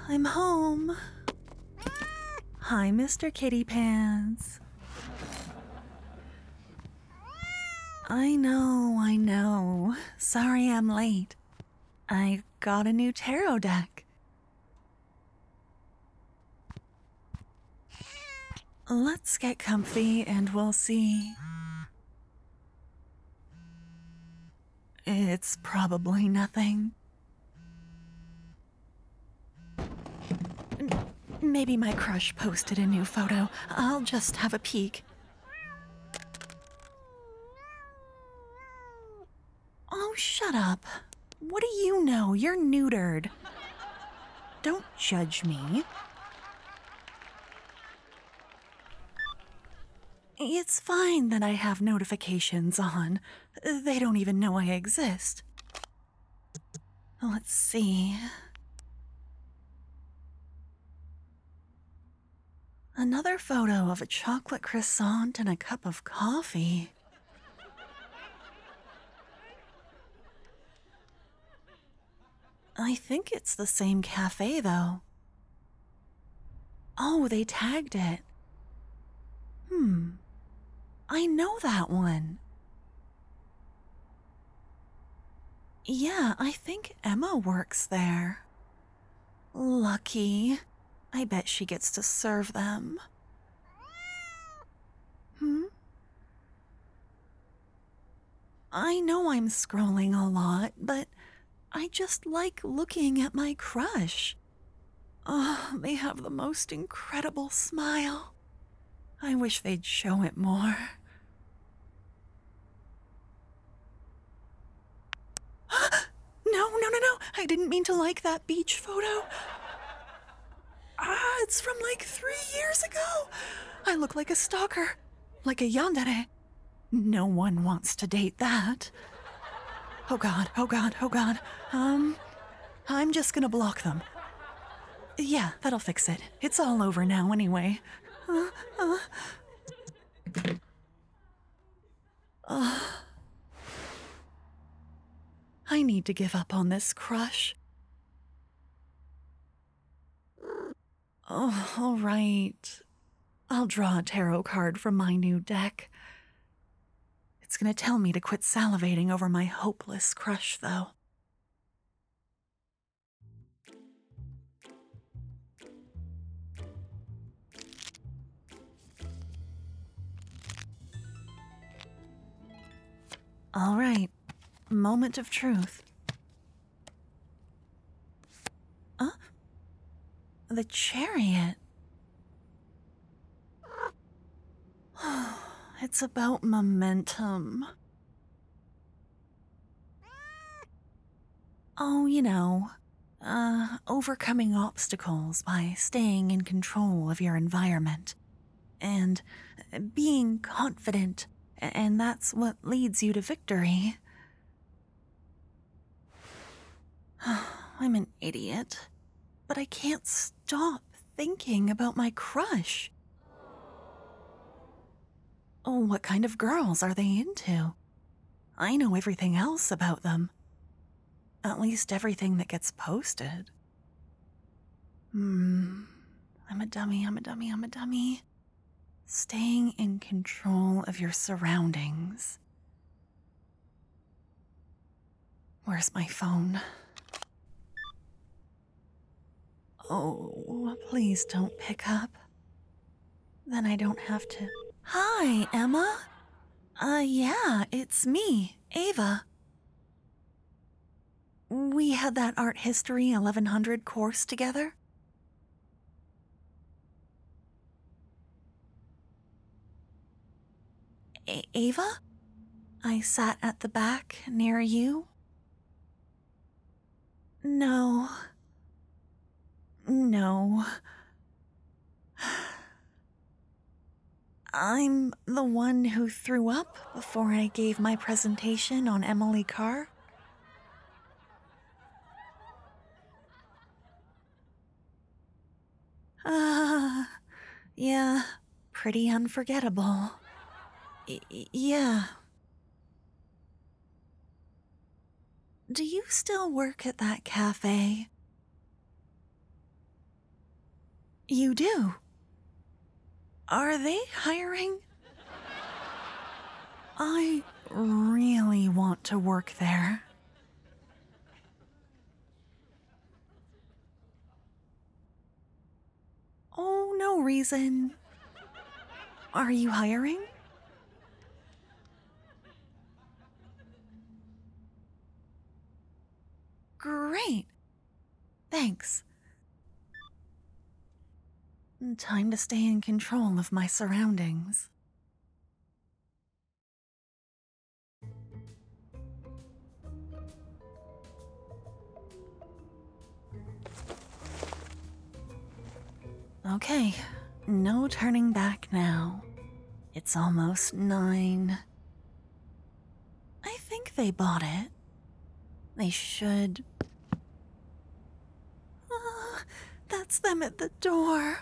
I'm home. Hi, Mr. Kitty Pants. I know. Sorry I'm late. I got a new tarot deck. Let's get comfy and we'll see. It's probably nothing. Maybe my crush posted a new photo. I'll just have a peek. Oh, shut up. What do you know? You're neutered. Don't judge me. It's fine that I have notifications on. They don't even know I exist. Let's see. Another photo of a chocolate croissant and a cup of coffee. I think it's the same cafe, though. Oh, they tagged it. I know that one. Yeah, I think Emma works there. Lucky. I bet she gets to serve them. I know I'm scrolling a lot, but I just like looking at my crush. Oh, they have the most incredible smile. I wish they'd show it more. No. I didn't mean to like that beach photo. It's from like 3 years ago. I look like a stalker, like a yandere. No one wants to date that. Oh God. I'm just gonna block them. Yeah, that'll fix it. It's all over now anyway. I need to give up on this crush. Oh, all right. I'll draw a tarot card from my new deck. It's gonna tell me to quit salivating over my hopeless crush, though. All right. Moment of truth. The chariot. It's about momentum. Oh, overcoming obstacles by staying in control of your environment. And being confident, and that's what leads you to victory. I'm an idiot, but I can't stop thinking about my crush. Oh, what kind of girls are they into? I know everything else about them. At least everything that gets posted. I'm a dummy. Staying in control of your surroundings. Where's my phone? Oh, please don't pick up. Then I don't have to. Hi, Emma. Yeah, it's me, Ava. We had that art history 1100 course together. Ava? I sat at the back near you. No. I'm the one who threw up before I gave my presentation on Emily Carr. Yeah, pretty unforgettable. Yeah. Do you still work at that cafe? You do? Are they hiring? I really want to work there. Oh, no reason. Are you hiring? Great. Thanks. Time to stay in control of my surroundings. Okay, no turning back now. It's almost 9. I think they bought it. They should. That's them at the door.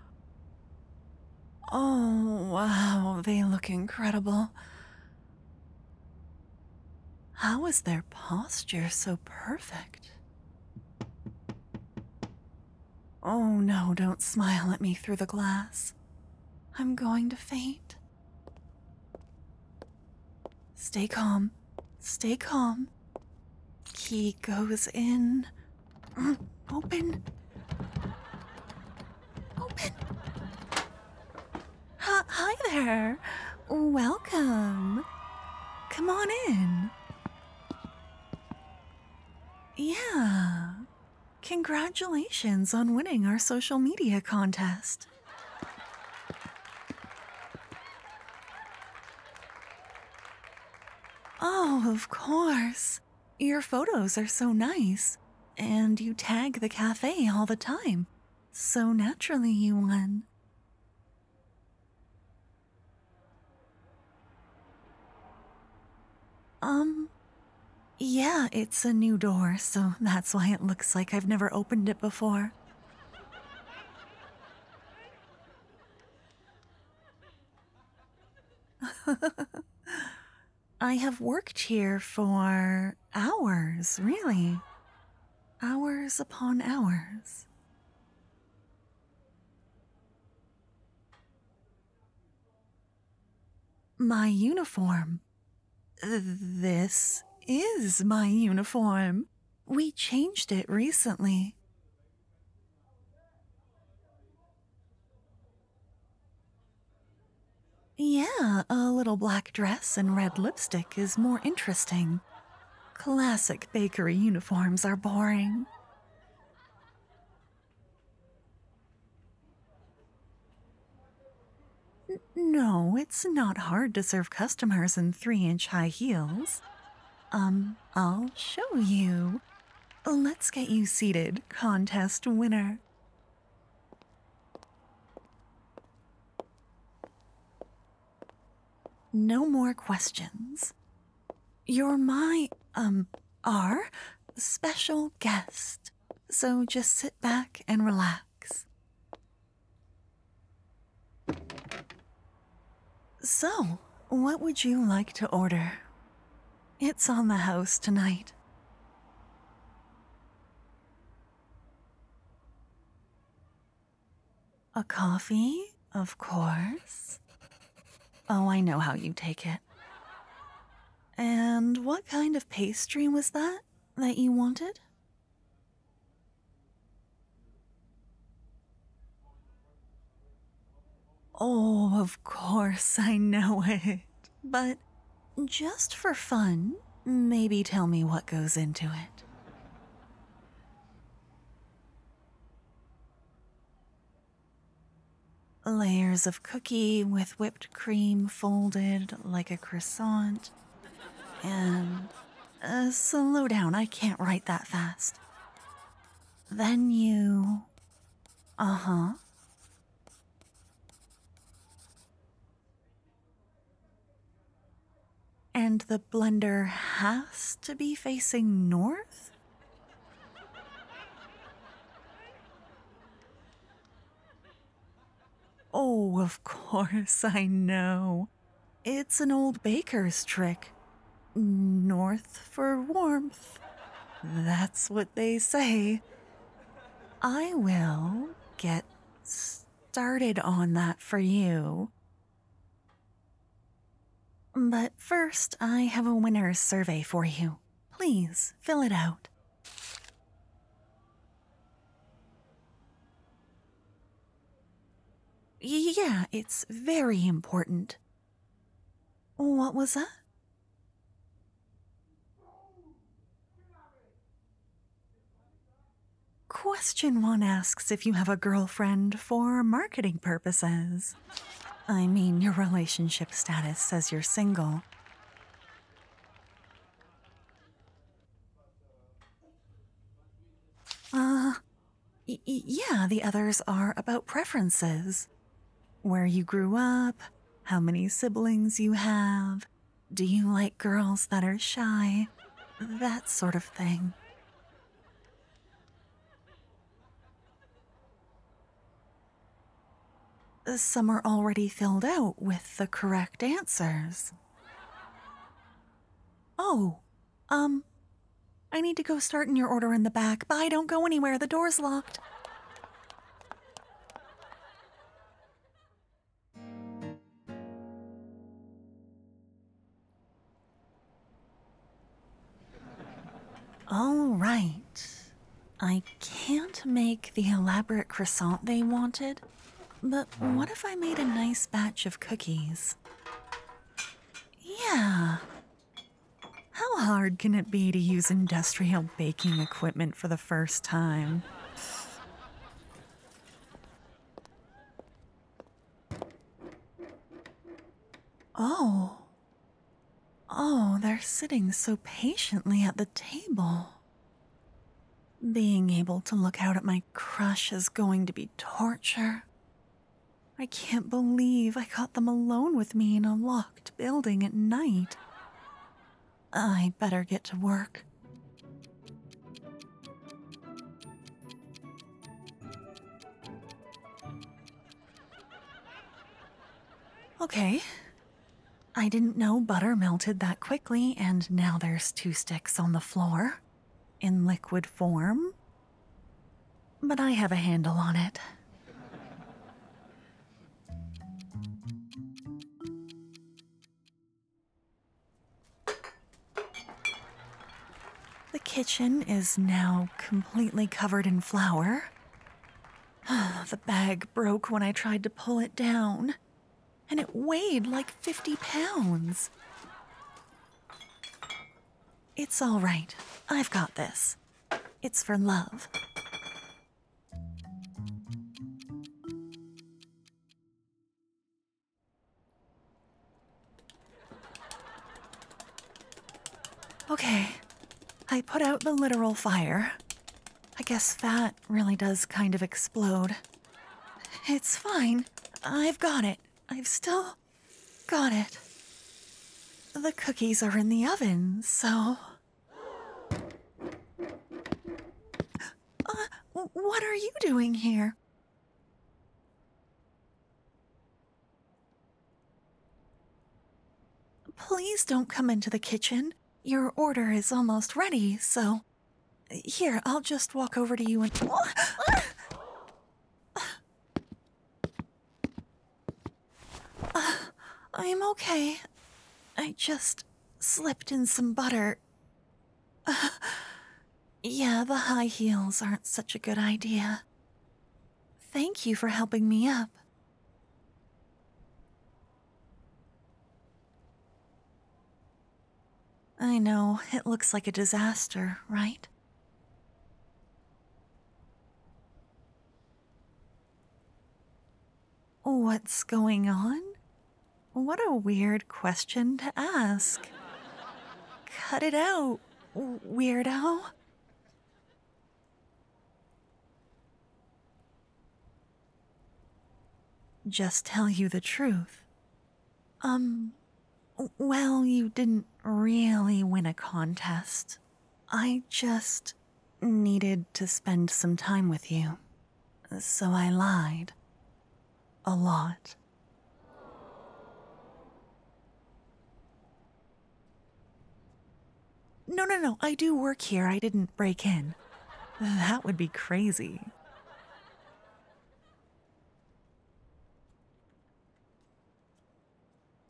Oh, wow, they look incredible. How is their posture so perfect? Oh no, don't smile at me through the glass. I'm going to faint. Stay calm. Stay calm. Key goes in. Open. Open. Hi there. Welcome. Come on in. Yeah. Congratulations on winning our social media contest. Oh, of course. Your photos are so nice, and you tag the cafe all the time. So naturally you won. Yeah, it's a new door, so that's why it looks like I've never opened it before. I have worked here for hours, really. Hours upon hours. My uniform. This is my uniform. We changed it recently. Yeah, a little black dress and red lipstick is more interesting. Classic bakery uniforms are boring. No, it's not hard to serve customers in 3-inch high heels. I'll show you. Let's get you seated, contest winner. No more questions. You're my, our special guest. So just sit back and relax. So, what would you like to order? It's on the house tonight. A coffee, of course. Oh, I know how you take it. And what kind of pastry was that you wanted? Oh, of course, I know it. But just for fun, maybe tell me what goes into it. Layers of cookie with whipped cream folded like a croissant. And slow down, I can't write that fast. Then you. Uh huh. And the blender has to be facing north? Oh, of course, I know. It's an old baker's trick. North for warmth. That's what they say. I will get started on that for you. But first, I have a winner's survey for you. Please fill it out. Yeah, it's very important. What was that? Question 1 asks if you have a girlfriend for marketing purposes. I mean, your relationship status says you're single. Yeah, the others are about preferences. Where you grew up, how many siblings you have, do you like girls that are shy, that sort of thing. Some are already filled out with the correct answers. Oh, I need to go start in your order in the back. Bye, don't go anywhere, the door's locked. All right. I can't make the elaborate croissant they wanted, but what if I made a nice batch of cookies? Yeah. How hard can it be to use industrial baking equipment for the first time? Oh. Oh, they're sitting so patiently at the table. Being able to look out at my crush is going to be torture. I can't believe I got them alone with me in a locked building at night. I better get to work. Okay. I didn't know butter melted that quickly, and now there's 2 sticks on the floor in liquid form. But I have a handle on it. The kitchen is now completely covered in flour. The bag broke when I tried to pull it down, and it weighed like 50 pounds. It's all right. I've got this. It's for love. Okay, I put out the literal fire. I guess fat really does kind of explode. It's fine. I've got it. I've still got it. The cookies are in the oven, so... What are you doing here? Please don't come into the kitchen. Your order is almost ready, so... Here, I'll just walk over to you and... I'm okay. I just slipped in some butter. Yeah, the high heels aren't such a good idea. Thank you for helping me up. I know, it looks like a disaster, right? What's going on? What a weird question to ask. Cut it out, weirdo. Just tell you the truth. Well, you didn't really win a contest. I just needed to spend some time with you. So I lied. A lot. No, I do work here. I didn't break in. That would be crazy.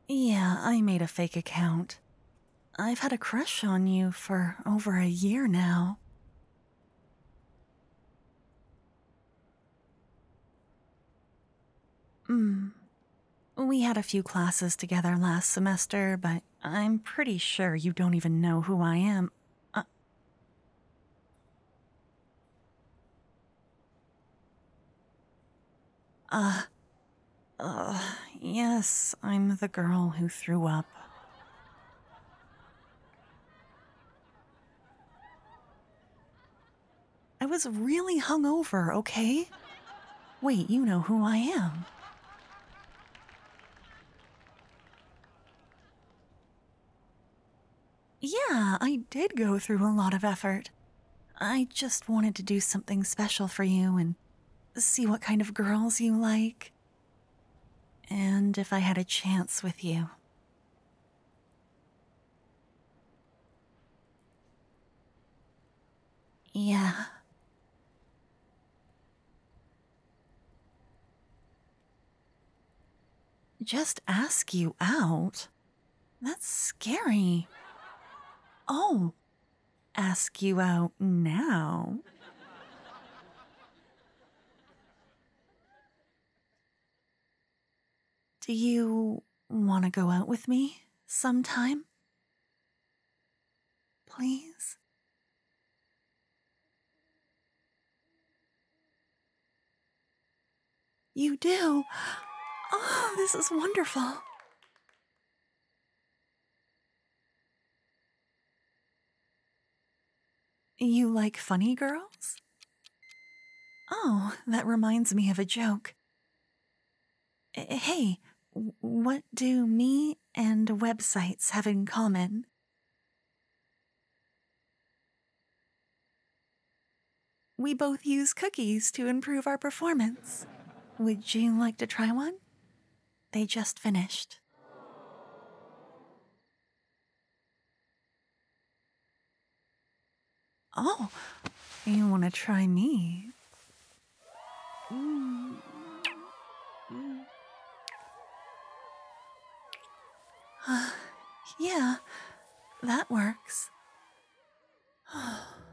Yeah, I made a fake account. I've had a crush on you for over a year now. Hmm. We had a few classes together last semester, but I'm pretty sure you don't even know who I am. Uh, uh, yes, I'm the girl who threw up. I was really hungover, okay? Wait, you know who I am. Yeah, I did go through a lot of effort. I just wanted to do something special for you and see what kind of girls you like. And if I had a chance with you. Yeah. Just ask you out? That's scary. Oh, ask you out now? Do you want to go out with me sometime? Please? You do? Oh, this is wonderful. You like funny girls? Oh, that reminds me of a joke. Hey, what do me and websites have in common? We both use cookies to improve our performance. Would you like to try one? They just finished. Oh, you want to try me? Mm. Mm. Yeah, that works.